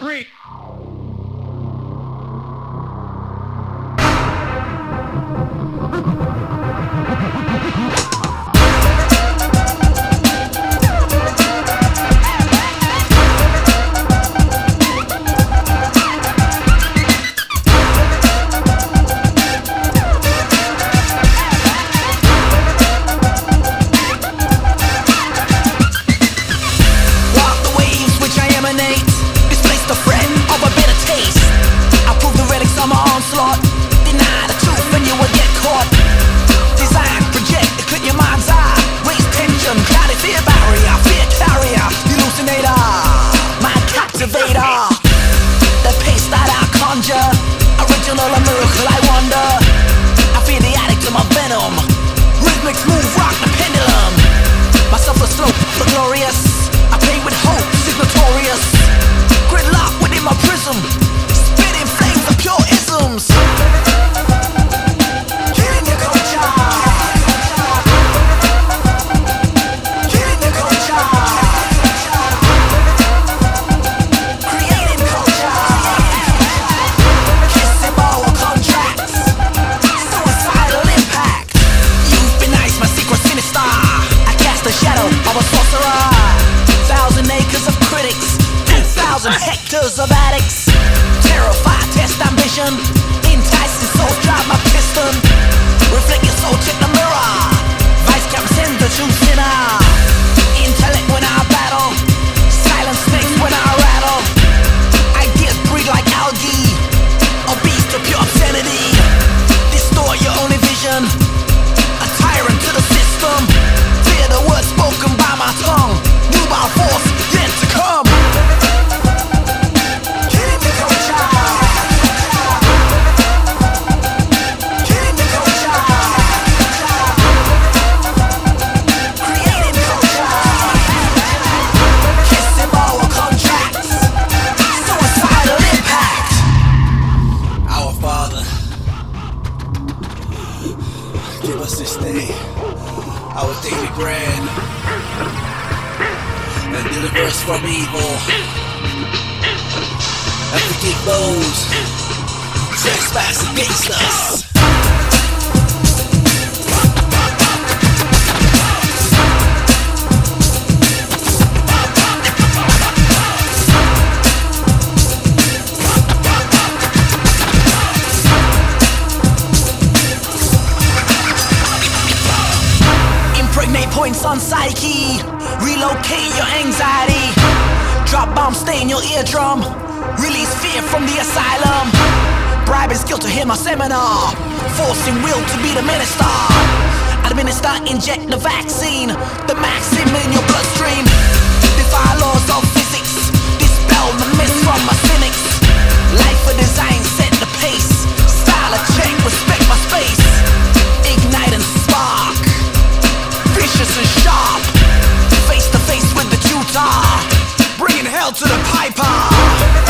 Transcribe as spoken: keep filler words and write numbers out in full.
three. Original, a miracle, I wonder. I feel the addict to my venom. Rhythmic, smooth rock, the pendulum. Myself a slope, the glorious. I play with hope, she's notorious. Gridlock within my prism. Spitting flames of pure isms. Killing the culture. Killing the culture. Creating culture. Kissing all contracts. Suicidal impact. You've been nice, my secret sinister. I cast the shadow of a sorcerer. Thousand acres of critics. Two thousand hectares of addicts. Terrified, test ambition. Enticing souls, drive my piston. Reflect your soul, check the mirror. Vice cap, send the true sinner. Intellect when I battle. Silent snakes when I rattle. Ideas breed like algae. A beast of pure obscenity. Distort your only vision. A tyrant to the system. Fear the words spoken by my tongue. Nubile force yet to come. Killing the culture. Killing the culture. Creating culture. Kissing all contracts. Suicidal impact. Our Father, give us this day our daily bread, and deliver us from evil, and forgive those who trespass against us. Impregnate points on psyche. Relocate your anxiety. Drop bombs, stay in your eardrum. Release fear from the asylum. Bribe is guilt to hear my seminar. Forcing will to be the minister. Administer, inject the vaccine. The maxim in your bloodstream. Defy laws of physics. Dispel the myths from my cynics. Life for design, set the pace. Style a check, respect my space. Ignite and spark. Vicious and sharp. Face to face with the tutor. Bringing hell to the piper.